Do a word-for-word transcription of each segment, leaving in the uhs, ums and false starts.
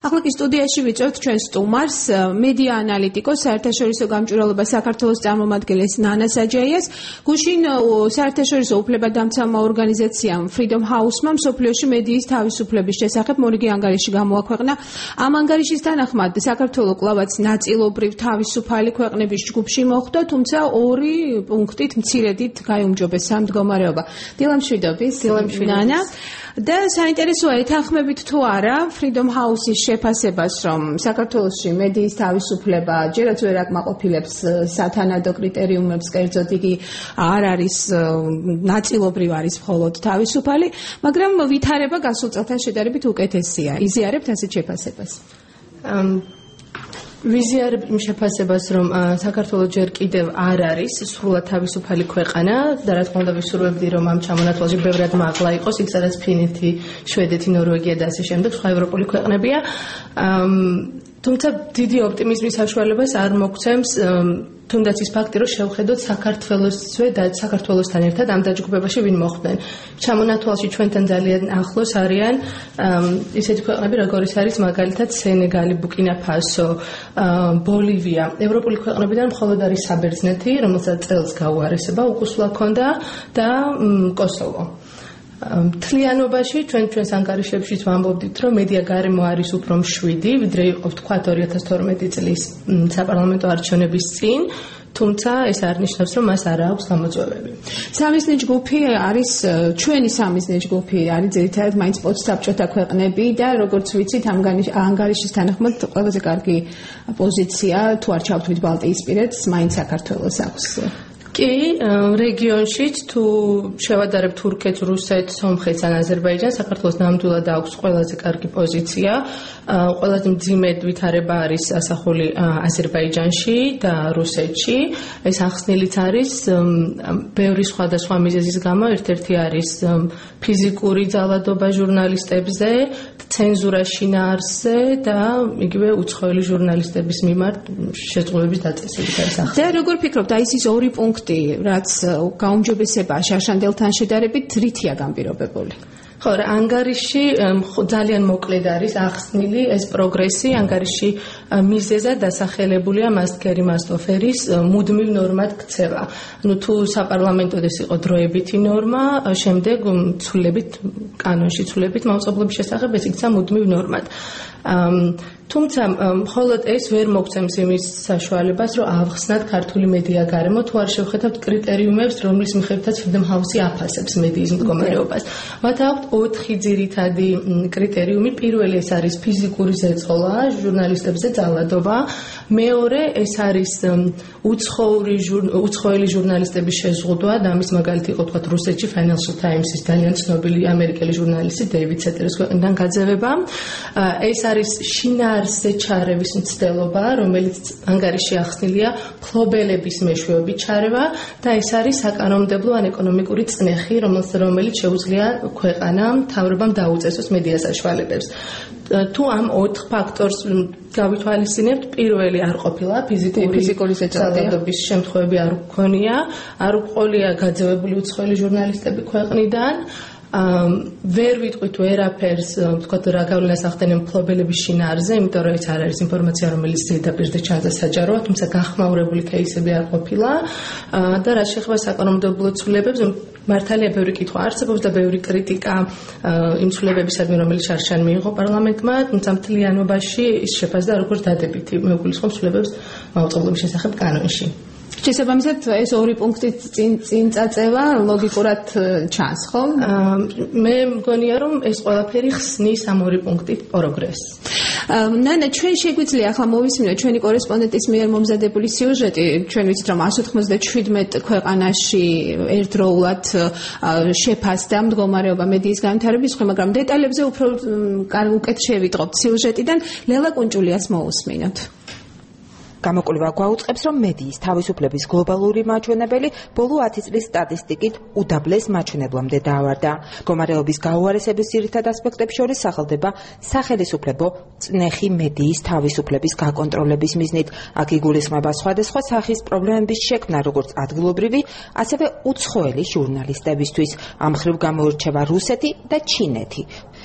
ახლა კი სტუდიაში ვიწევთ ჩვენ სტუმარს, მედია ანალიტიკოს, საერთაშორისო გამჭვირვალობა საქართველოს წარმომადგენლის ნანა საჯაიას. გუშინ საერთაშორისო უფლებადამცავმა ორგანიზაციამ Freedom House-მა მსოფლიოში მედიის თავისუფლების შესახებ მორიგი ანგარიში გამოაქვეყნა. ამ ანგარიშის თანახმად საქართველოს კლავაც ნაწილობრივ თავისუფალი ქვეყნების ჯგუფში მოხვდა, თუმცა ორი პუნქტით მცირედით გაიუმჯობესა ამ მდგომარეობა. დილამშვიდობის, ნანა. და საინტერესოა ეთანხმებით თუ არა Freedom House-ის შეფასებას, რომ საქართველოში მედიის თავისუფლება ჯერაც ვერ აკმაყოფილებს სათანადო კრიტერიუმებს, კერძოდ იგი არ არის ნაწილობრივ არის მხოლოდ თავისუფალი, მაგრამ ვითარება გასულ წელთან შედარებით უკეთესია. იზიარებთ ასეთ შეფასებას? ვიზიარებ იმ შეფასებას, რომ საქართველოს ჯერ კიდევ არ არის სრულად თავისუფალი ქვეყანა და რა თქმა უნდა ვისურვებდი, რომ ამ ჩამონათვალში ბევრად მაღლა იყოს, იქ სადაც ფინეთი, შვედეთი, ნორვეგია და ასე შემდეგ სხვა ევროპული ქვეყნებია. თუმცა დიდი ოპტიმიზმის საშუალებას არ მოგცემს თუნდაც ის ფაქტი, რომ შევხედოთ საქართველოსვე და საქართველოსთან ერთად ამ დაჯგუფებაში ვინ მოხვდნენ. ჩამონათვალში ჩვენთან ძალიან ახლოს არიან ისეთი ქვეყნები, როგორიც არის მაგალითად სენეგალი, ბურკინა-ფასო, ბოლივია. ევროპული ქვეყნებიდან მხოლოდ არის საბერძნეთი, რომელსაც წელს გაუარესება უკუსვლა ჰქონდა და კოსოვო. მთლიანობაში ჩვენ ჩვენს ანგარიშებშიც ვამბობდით, რომ მედია გარემო არის უფრო მშვიდი, ვიდრე იყო თქვათ ორი ათას თორმეტი წლის საპარლამენტო არჩევნების წინ, თუმცა ეს არ ნიშნავს, რომ მას არ აქვს გამოწვევები. სამიზნე ჯგუფი არის ჩვენი სამიზნე ჯგუფი არის ძირითადად მაინც პოსტსაბჭოთა ქვეყნები და როგორც ვიცით, ამ ანგარიშის თანახმად ყველაზე კარგი პოზიცია თუ არ ჩავთვლით ბალტიისპირეთს, მაინც საქართველოს აქვს. კი, რეგიონშიც თუ შევადარებ თურქეთს, რუსეთს, სომხეთს ან აზერბაიჯანს, საქართველოს ნამდვილად აქვს ყველაზე კარგი პოზიცია. ყველაზე მძიმედ ვითარება არის ასახული აზერბაიჯანში და რუსეთში. ეს ახსნილიც არის ბევრი სხვადასხვა მიზეზის გამო, ერთ-ერთი არის ფიზიკური ძალადობა ჟურნალისტებზე, ცენზურა შინაარსზე და იგივე უცხოელი ჟურნალისტების მიმართ შეწყობების დაწესებით არის ახსნილი. და როგორ ფიქრობთ, აი ეს ორი პუნქტი, რაც გაუმჯობესებაა შარშანდელთან შედარებით, რითია განპირობებული? ხო, ანგარიში ძალიან მოკლედ არის ახსნილი ეს პროგრესი, ანგარიში მიზეზად დასახელებულია მასკერი მასტოფერის მუდმივ ნორმად ქცევა. ნუ თუ საპარლამენტოდ ეს იყო დროებითი ნორმა, შემდეგ ცვლილებით, კანონში ცვლილებით მაუწყებლობის შესახებ ეს იქცა მუდმივ ნორმად. თუმცა მხოლოდ ეს ვერ მოგცემს იმის საშუალებას, რომ ავხსნათ ქართული მედია გარემო, თუ არ შევხედავთ კრიტერიუმებს, რომლის მიხედვითაც Freedom House-ი აფასებს მედიის მდგომარეობას. მათ აქვთ ოთხი ძირითადი კრიტერიუმი. პირველი ეს არის ფიზიკური ზეწოლა, ჟურნალისტებზე ძალადობა. მეორე ეს არის უცხოელი ჟურნალისტების შეზღუდვა და ამის მაგალითი იყო თქვა რუსეთში Financial Times-ის ძალიან ცნობილი ამერიკელი ჟურნალისტი დეივიდ სეტერის ქვეყნიდან გაძევება. ეს არის შინაარსზე ჩარევის მცდელობა, რომელიც ანგარიში ახსნილია მფლობელების მეშვეობით ჩარევა და ეს არის საკანონმდებლო ან ეკონომიკური წნეხი, რომელიც შეუძლია ქვეყანამ, მთავრობამ დაუწესოს მედია საშუალებებს. თუ ამ ოთხ ფაქტორს გავითვალისწინებთ, პირველი არ ყოფილა ფიზიკური ძალადობის შემთხვევები არ გქონია, არ უყოლია გაძევებული უცხოელი ჟურნალისტები ქვეყნიდან. ვერ ვიტყვით ვერაფერს, ვთქვათ, რა გავლენას ახდენენ მფლობელების შინაარსზე, იმიტომ რომ ეს არ არის ინფორმაცია, რომელიც ზედაპირზე ჩანს საჯაროა, თუმცა გახმაურებული кейსები არ ყოფილა და რაც შეეხება საკანონმდებლო ცვლილებებს, მართალია ბევრი კითხვა არსებობს და ბევრი კრიტიკა იმ ცვლილებებისადმი, რომელიც შარშან მიიღო პარლამენტმა, თუმცა მთლიანობაში ის შეფასდა როგორც დადებითი, მეგულისხმობს ცვლილებებს მაუწყებლობის შესახებ კანონში. შესაბამისად ეს ორი პუნქტი წინ წინ წაწევა ლოგიკურად ჩანს, ხო? მე მგონია რომ ეს ყველაფერი ხსნის ამ ორი პუნქტით პროგრესს. ნანა, ჩვენ შეგვიძლია ახლა მოვისმინოთ ჩვენი კორესპონდენტის მიერ მომზადებული სიუჟეტი. ჩვენ ვიცით რომ εκατს ოცდაშვიდმეტ ქვეყანაში ერთდროულად შეფასდა მდგომარეობა მედიის განვითარების მხრივ, მაგრამ დეტალებზე უფრო უკეთ შევიტყობთ სიუჟეტიდან. ლელა კუნჭულიას მოვუსმინოთ. გამოკვლევა გვაუწყებს, რომ მედიის თავისუფლების გლობალური მაჩვენებელი ბოლო ათი წლის სტატისტიკით უდაბლეს მაჩვენებლამდე დაავარდა. მდგომარეობის გაუარესების ძირითად ასპექტებს შორის სახელდება სახელისუფლებო წნეხი მედიის თავისუფლების გაკონტროლების მიზნით. აქ იგულისხმება სხვადასხვა სახის პრობლემების შექმნა, როგორც ადგილობრივი, ასევე უცხოელი ჟურნალისტებისთვის. ამ მხრივ გამოირჩევა რუსეთი და ჩინეთი.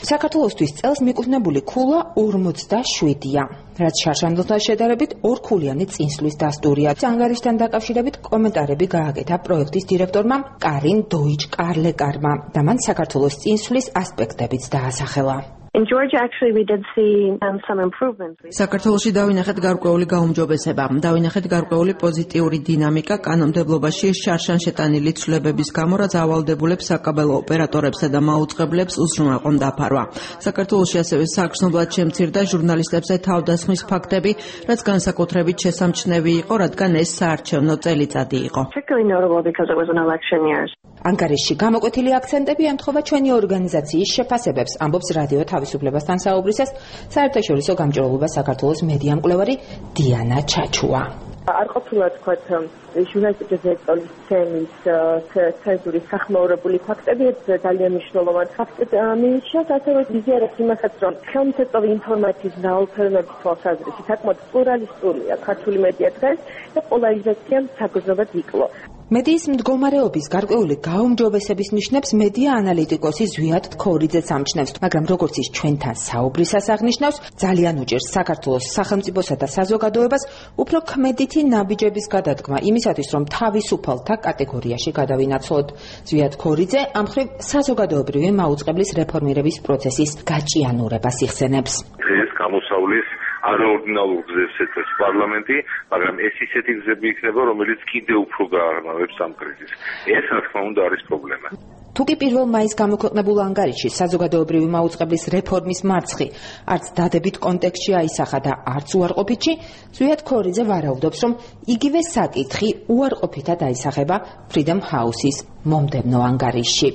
საქართველოსთვის წელს მიკუთვნებული ქულა ორმოცდაშვიდია, რაც შარშანდელთან შედარებით ორქულიანი წინსვლის დასტურია. ანგარიშთან დაკავშირებით კომენტარები გააკეთა პროექტის დირექტორმა კარინ დოიჩ-კარლეკარმა და მან საქართველოს წინსვლის ასპექტებიც დაასახელა. In Georgia, actually, we did see um, some improvements. საქართველოში დავინახეთ გარკვეული გაუმჯობესება, დავინახეთ გარკვეული პოზიტიური დინამიკა კანონმდებლობაში შარშანშეტანილი ცვლილებების გამო, რაც ავალდებულებს საკაბელო ოპერატორებსა და მაუწყებლებს უზრუნველყომ დაფარვა. საქართველოში ასევე საგრძნობლად შემცირდა ჟურნალისტებზე თავდასხმის ფაქტები, რაც განსაკუთრებით შესამჩნევი იყო, რადგან ეს საარჩევნო წელიწადი იყო. Particularly notable because it was an election year. ანგარიშში გამოკვეთილი აქცენტები ემთხვევა ჩვენი ორგანიზაციის შეფასებებს, ამბობს რადიო თავისუფლებასთან საუბრისას საერთაშორისო გამჭრელობა საქართველოს მედია მკვლევარი დიანა ჩაჩუა. არ ყოფილა თქვა ჟურნალისტების დირექტორის ცენზური სახმაურებული ფაქტები ძალიან მნიშვნელოვანი ფაქტები მიირჩიათ, ასევე იზიარებს იმასაც, რომ ხელმისაწვდომი ინფორმაციის რაოდენობის თვალსაზრისით საკმაოდ პლურალისტურია ქართული მედია დღეს და პოლარიზაციამ საგრძნობად იკლო. მედიის მდგომარეობის გარკვეული გაუმჯობესების ნიშნებს მედია ანალიტიკოსი ზვიად ქორიძეც ამჩნევს, მაგრამ როგორც ის ჩვენთან საუბრისას აღნიშნავს, ძალიან უჭირს საქართველოს სახელმწიფოსა და საზოგადოებას უფრო ქმედითი ნაბიჯების გადადგმა იმისათვის, რომ თავისუფალთა კატეგორიაში გადავინაცვლოთ. ზვიად ქორიძე ამ მხრივ საზოგადოებრივი მაუწყებლის რეფორმირების პროცესის გაჭიანურებას იხსენებს. ეს გამოსავლის არაორდინალურ გზებს ეწევს პარლამენტი, მაგრამ ეს ისეთი გზები იქნება, რომელიც კიდევ უფრო გააღრმავებს ამ კრიზისს. ეს რა თქმა უნდა არის პრობლემა. თუკი პირველ მაისს გამოქვეყნებულ ანგარიშში საზოგადოებრივი მაუწყებლის რეფორმის მარცხი არც დადებით კონტექსტში აისახა და არც უარყოფითში, ზვიად ქორიძე ვარაუდობს, რომ იგივე საკითხი უარყოფითად აისახება Freedom House-ის მომდევნო ანგარიშში.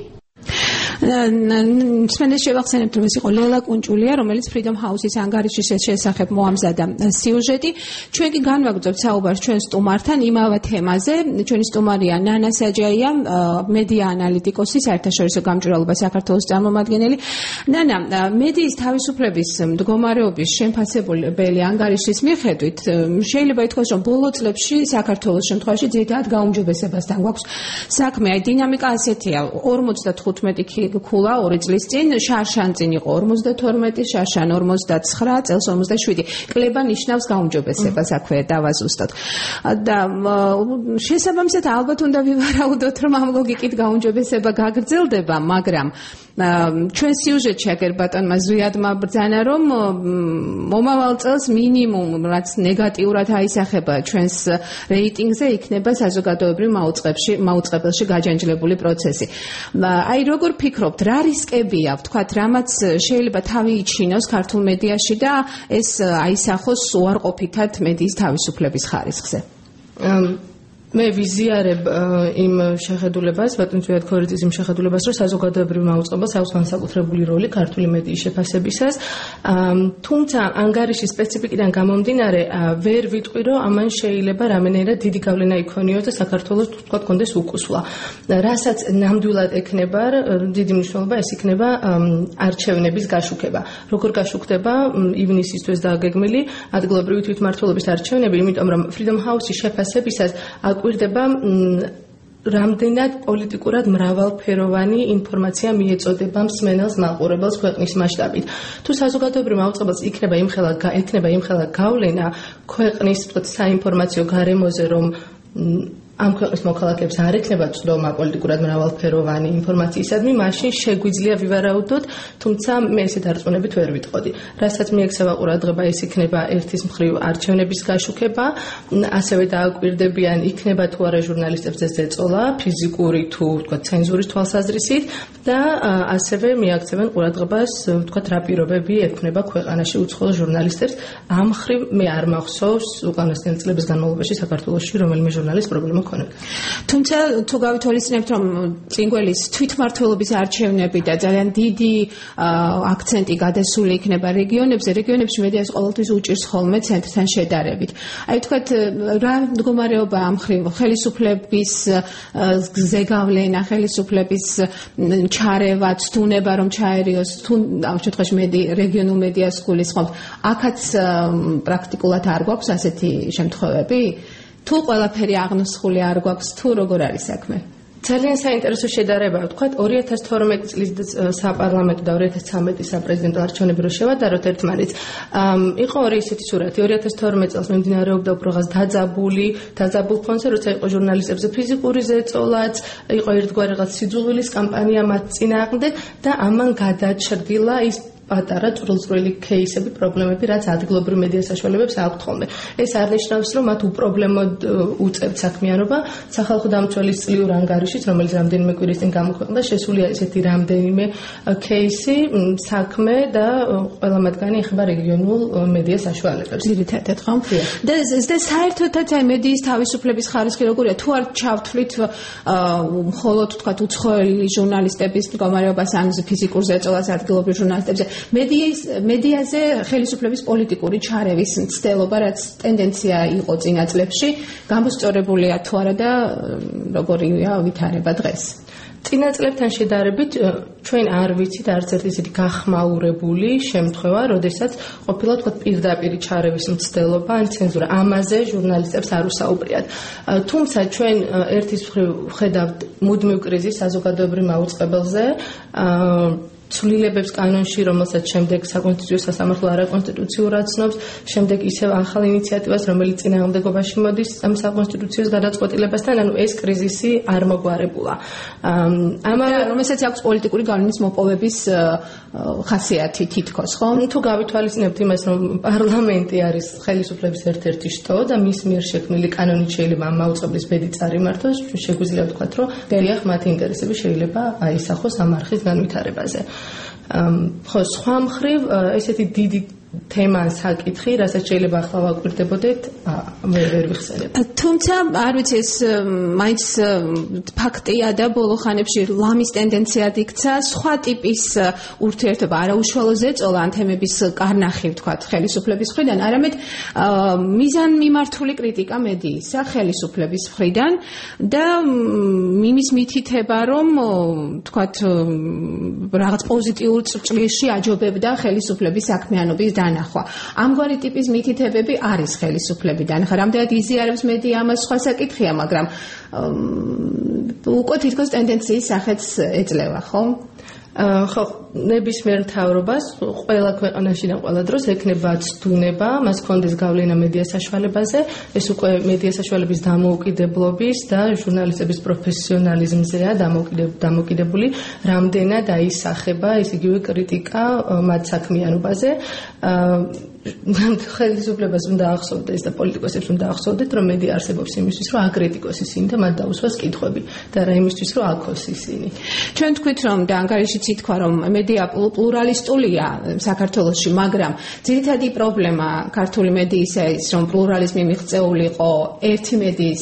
სპენდეს შევახსენებთ, რომ ეს იყო ლელა კუნჭულია, რომელიც Freedom House-ის ანგარიშის შესახებ მოამზადა სიუჟეტი. ჩვენ კი განვაგრძობთ საუბარს ჩვენ სტუმართან იმავე თემაზე. ჩვენი სტუმარია ნანა საჯაია, მედია ანალიტიკოსი, საერთაშორისო გამჭრელობა საქართველოს წარმომადგენელი. ნანა, მედიის თავისუფლების მდგომარეობის შემფასებელი ანგარიშის მიხედვით, შეიძლება ითქვას, რომ ბოლო წლებში საქართველოს შემთხვევაში ძირითადად გაუმჯობესებასთან გვაქვს საქმე. აი დინამიკა ასეთია, ორმოცდათხუთმეტი ქულა ორი წლის წინ, შარშან წინ იყო ორმოცდათორმეტი, შარშან ორმოცდაცხრა, წელს ორმოცდაშვიდი. კლება ნიშნავს გაუმჯობესებას, აქვე დავაზუსტოთ. და შესაბამისად ალბათ უნდა ვივარაუდოთ, რომ ამ ლოგიკით გაუმჯობესება გაგრძელდება, მაგრამ ჩვენ სიუჟეტში აგერ ბატონმა ზვიადმა ბრძანა, რომ მომავალ წელს მინიმუმ რაც ნეგატიურად აისახება ჩვენს რეიტინგზე იქნება საზოგადოებრივ მაუწყებელში მაუწყებელში გაჯანჯლებული პროცესი. აი როგორ ფიქრობთ, რა რისკებია, ვთქვათ, რამაც შეიძლება თავი იჩინოს ქართულ მედიაში და ეს აისახოს უარყოფითად მედიის თავისუფლების ხარისხზე? მე ვიზიარებ იმ შეხედულებას, ბატონ ზვიად ქორიძის იმ შეხედულებას, რომ საზოგადოებრივ მაუწყებელს აქვს განსაკუთრებული როლი ქართული მედიის შეფასებისას. თუმცა ანგარიშის სპეციფიკიდან გამომდინარე, ვერ ვიტყვი, რომ ამან შეიძლება რამენერად დიდი გავლენა იქონიოს და საქართველოს თქვა კონდეს უკუსვლა. რასაც ნამდვილად ექნება, დიდი მნიშვნელობა ეს იქნება არჩევნების გაშუქება. როგორ გაშუქდება ივნისისთვის დაგეგმილი ადგილობრივი თვითმმართველობის არჩევნები, იმიტომ რომ Freedom House-ის შეფასებისას აკვირდება რამდენად პოლიტიკურად მრავალფეროვანი ინფორმაცია მიეწოდება მსმენელს მაყურებელს ქვეყნის მასშტაბით. თუ საზოგადოებრივ მაუწყებელს იქნება იმხელა ექნება იმხელა გავლენა ქვეყნის საინფორმაციო გარემოზე, რომ ამ ქვეყნის მოქალაქეებს არ ექნება ცდომა პოლიტიკურად მრავალფეროვანი ინფორმაციისადმი, მაშინ შეგვიძლია ვივარაუდოთ, თუმცა მე ესეთ დარწმუნებით ვერ ვიტყოდი. რასაც მიექცევა ყურადღება, ეს იქნება ერთის მხრივ არჩევნების გაშუქება, ასევე დააკვირდებიან იქნება თუ არა ჟურნალისტებზე ზეწოლა, ფიზიკური თუ ვთქვათ ცენზურის თვალსაზრისით და ასევე მიაქცევენ ყურადღებას, ვთქვათ, რა პირობები ექმნება ქვეყანაში უცხოელ ჟურნალისტებს. ამ მხრივ მე არ მახსოვს უკანასკნელი წლების განმავლობაში საქართველოში რომელიმე ჟურნალისტ პრობლემა. თუმცა თუ გავითვალისწინებთ, რომ წინგველის თვითმმართველობის არჩევნები და ძალიან დიდი აქცენტი გადასული იქნება რეგიონებზე, რეგიონებში მედიას ყოველთვის უჭირს ხოლმე ცენტრთან შედარებით. აი ვთქვათ, რა მდგომარეობა ამ მხრივ ხელისუფლების ზეგავლენა, ხელისუფლების ჩარევა, ცდუნება რომ ჩაერიოს, თუ ამ შემთხვევაში მედი რეგიონულ მედიას გულისხმობთ, აქაც პრაქტიკულად არ გვაქვს ასეთი შემთხვევები? თუ ყველაფერი აღნოსხული არ გვაქვს, თუ როგორ არის საქმე? ძალიან საინტერესო შედარება ვთქვათ ორი ათას თორმეტი წლის საპარლამენტო და ორი ათას ცხრამეტი საპრეზიდენტო არჩევნები რო შევადაროთ ერთმანეთს იყო ორი ისეთი სურათი ორი ათას თორმეტი წელს მიმდინარეობდა უფრო რაღაც დაძაბული დაძაბულ ფონზე როცა იყო ჟურნალისტებზე ფიზიკური ზეწოლაც იყო ერთგვარი რაღაც სიძულვილის კამპანია მათ წინააღმდეგ და ამან გადაჭრდილა ის პატარა წვრილწვრილი кейსები, პრობლემები, რაც ადგილობრივ მედია საშუალებებს აქვთ ხოლმე. ეს არნიშნავს, რომ მათ უპრობლემოდ უწევთ საქმიანობა სახალხო დამცველის წლიურ ანგარიშით, რომელიც რამდენიმე კვირის წინ გამოქვეყნდა, შესულია ესეთი რამდენიმე кейსი, საქმე და ყველა მათგანი ეხება რეგიონულ მედია საშუალებებს. ძირითადად ხო? და და საერთოდაც აი მედიის თავისუფლების ხარისხი როგორია? თუ არ ჩავთვლით მხოლოდ თქვათ უცხოელი ჟურნალისტების მდგომარეობას ან ფიზიკურ ზეწოლას ადგილობრივ ჟურნალისტებზე მედიის მედიაზე ხელისუფლების პოლიტიკური ჩარევის მცდელობა რაც ტენდენცია იყო წინა წლებში გამოსწორებულია თუ არა და როგორია ვითარება დღეს წინა წლებთან შედარებით ჩვენ არ ვიცით არც ერთი ისეთი გახმაურებული შემთხვევა, როდესაც ყოფილა თქვა პირდაპირი ჩარევის მცდელობა ან ცენზურა. ამაზე ჟურნალისტებს არ უსაუბრიათ. თუმცა ჩვენ ერთის მხრივ ვხედავთ მუდმივ კრიზისს საზოგადოებრივ მაუწყებელზე, ცვლილებებს კანონში, რომელსაც შემდეგ საკონსტიტუციო სასამართლო არაკონსტიტუციურად ცნობს, შემდეგ ისევ ახალ ინიციატივას, რომელიც წინააღმდეგობაში მოდის ამ საკონსტიტუციოს გადაწყვეტილებასთან, ანუ ეს კრიზისი არ მოგვარებულა. ამავე რომელსაც აქვს პოლიტიკური გავლენის მოპოვების ხასიათი თითქოს, ხო? თუ გავითვალისწინებთ იმას, რომ პარლამენტი არის ხელისუფლების ერთ-ერთი შტო და მის მიერ შექმნილი კანონით შეიძლება ამ მაუწყებლის ბედი წარიმართოს, შეგვიძლია ვთქვათ, რომ დიახ, მათი ინტერესები შეიძლება აისახოს ამ არხის განვითარებაზე. ხო, სხვა მხრივ ესეთი დიდი თემა საკითხი, რასაც შეიძლება ახლა ვაკვირდებოდეთ, ვერ ვიხსენებ. თუმცა, არ ვიცი, ეს მაინც ფაქტია და ბოლო ხანებში ლამის ტენდენციად იქცა სხვა ტიპის ურთიერთობა, არაუშუალო ზეწოლა ან თემების კარნახი, ვთქვათ, ხელისუფლების მხრიდან, არამედ მიზანმიმართული კრიტიკა მედიისა ხელისუფლების მხრიდან და იმის მითითება, რომ ვთქვათ, რაღაც პოზიტიურ ჭრილში აჯობებდა ხელისუფლების საქმიანობის განახვა. ამგვარი ტიპის მითითებები არის ხელისუფლებიდან. ხა რამდენად იზიარებს მედია ამას სხვა საკითხია, მაგრამ უკვე თითქოს ტენდენციის სახეც ეძლევა, ხო? ხო, ნებისმიერ მთავრობას ყველა ქვეყანაში და ყველა დროს ექნება ცდუნება, მას კონდეს გავლენა მედია საშუალებაზე, ეს უკვე მედია საშუალების დამოუკიდებლობის და ჟურნალისტების პროფესიონალიზმზეა დამოკიდებული, რამდენად აისახება ეს იგივე კრიტიკა მათ საქმიანობაზე. ხელისუფლებას უნდა ახსოვდეს და პოლიტიკოსებს უნდა ახსოვდეთ, რომ მედია არსებობს იმისთვის, რომ აკრიტიკოს ისინი და მათ დაუსვას კითხვები და რა იმისთვის, რომ აქოს ისინი. ჩვენ თქვით, რომ და ანგარიშიც ითქვა, რომ მედია პლურალისტულია საქართველოში, მაგრამ ძირითადი პრობლემა ქართული მედიისა ის, რომ პლურალიზმი მიღწეულიყო ერთი მედიის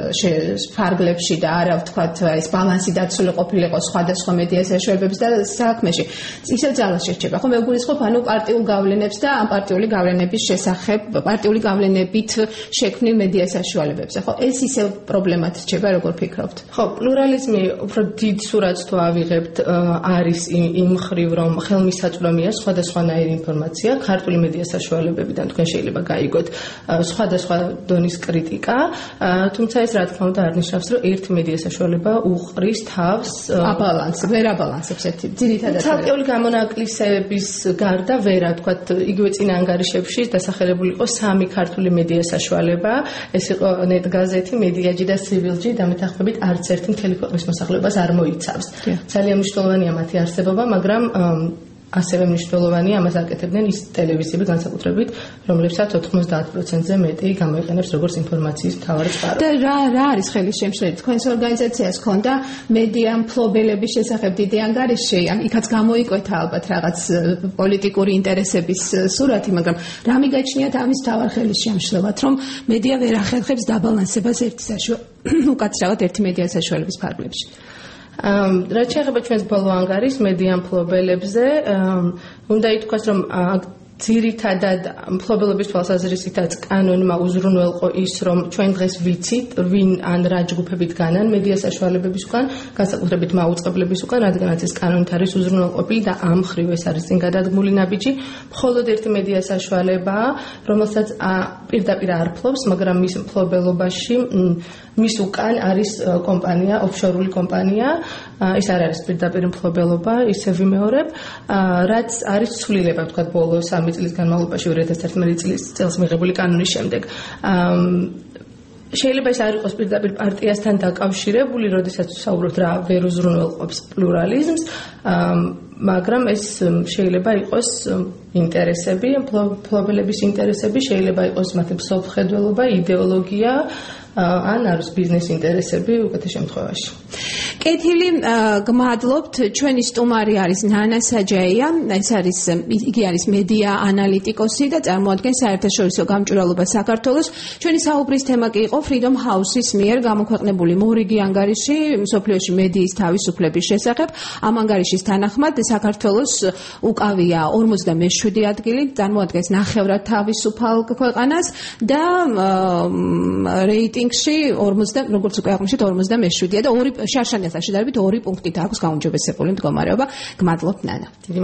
ფარგლებში და არა ვთქვათ, ეს ბალანსი დაცული ყოფილიყო სხვადასხვა მედია საშუალებების და საქმეში. ისევ ძალას შეჭება. ხო, მე ვგულისხმობ, ანუ პარტიულ გავლენებს და ამ პარტიული გავლენების შესახებ, პარტიული გავლენებით შექმნილ მედია საშუალებებზე. ხო, ეს ისევ პრობლემად რჩება, როგორ ფიქრობთ? ხო, პლურალიზმი უფრო დიდ სურათს თუ ავიღებთ, არის იმ მხრივ, რომ ხელმისაწვდომია სხვადასხვანაირი ინფორმაცია, ქართული მედია საშუალებებიდან თქვენ შეიძლება გაიგოთ სხვადასხვა დონის კრიტიკა, თუმცა ეს რა თქმა უნდა არნიშნავს, რომ ერთი მედია საშუალება უყრის თავს აბალანს, ვერ აბალანსებს ერთი ძირითადად. ცალკეული გამონაკლისების გარდა ვერა, თქვათ, იგივე წინა ანგარიშებში დასახელებული იყო სამი ქართული მედია საშუალება, ეს იყო ნეტგაზეთი, მედიაჯი და სივილჯი, დამეთანხმებით არც ერთი მთელი ქვეყნის მოსახლეობას არ მოიცავს. ძალიან მნიშვნელოვანია მათი არსებობა, მაგრამ ასევე მნიშვნელოვანია ამას აკეთებდნენ ის ტელევიზიები განსაკუთრებით, რომლებსაც ოთხმოცდაათ პროცენტზე მეტი გამოიყენებს როგორც ინფორმაციის მთავარი წყარო. და რა რა არის ხელის შემშლელი? თქვენს ორგანიზაციას ჰქონდა მედია მფლობელების შესახებ დიდი ანგარიში, იქაც გამოიკვეთა ალბათ რაღაც პოლიტიკური ინტერესების სურათი, მაგრამ რა მიგაჩნიათ ამის მთავარ ხელის შემშლელად, რომ მედია ვერ ახერხებს დაბალანსებას ერთი საშუალება, უკაცრავად ერთი მედია საშუალების ფარგლებში. რაც შეეხება ჩვენს ბოლო ანგარიშს მედია მფლობელებზე, უნდა ითქვას, რომ ძირითადად მფლობელობის თვალსაზრისითაც კანონმა უზრუნველყო ის, რომ ჩვენ დღეს ვიცით, ვინ ან რა ჯგუფებით განან მედია საშუალებების უკან, განსაკუთრებით მაუწყებლების უკან, რადგანაც ეს კანონით არის უზრუნველყოფილი და ამ მხრივ ეს არის წინ გადადგმული ნაბიჯი. მხოლოდ ერთი მედია საშუალებაა, რომელსაც პირდაპირ არ ფლობს, მაგრამ მის მფლობელობაში მის უკან არის კომპანია, ოფშორული კომპანია, ეს არ არის პირდაპირ მფლობელობა, ისე ვიმეორებ, რაც არის ცვლილება, ვთქვათ, ბოლო სამი წლის განმავლობაში ორი ათას თერთმეტი წლის წელს მიღებული კანონის შემდეგ. შეიძლება ეს არ იყოს პირდაპირ პარტიასთან დაკავშირებული, როდესაც ვსაუბრობთ რა ვერ უზრუნველყოფს პლურალიზმს, მაგრამ ეს შეიძლება იყოს ინტერესები, მფლობელების ინტერესები, შეიძლება იყოს მათი მსოფლმხედველობა, იდეოლოგია, ან არის ბიზნეს ინტერესები უკეთეს შემთხვევაში. კეთილი, გმადლობთ. ჩვენი სტუმარი არის ნანა საჯაია, ეს არის იგი არის მედია ანალიტიკოსი და წარმოადგენს საერთაშორისო გამჭვირვალობას საქართველოს. ჩვენი საუბრის თემა კი იყო Freedom House-ის მიერ გამოქვეყნებული მორიგი ანგარიში მსოფლიოში მედიის თავისუფლების შესახებ. ამ ანგარიშის თანახმად საქართველოს უკავია ორმოცდამეშვიდე ადგილი, წარმოადგენს ნახევრად თავისუფალ ქვეყანას და რეიტინგში ორმოცდა როგორც უკვე აღნიშნეთ ორმოცდამეშვიდეა და ორი შარშანასთან შედარებით ორი პუნქტით აქვს გაუმჯობესებული მდგომარეობა. გმადლობთ ნანა.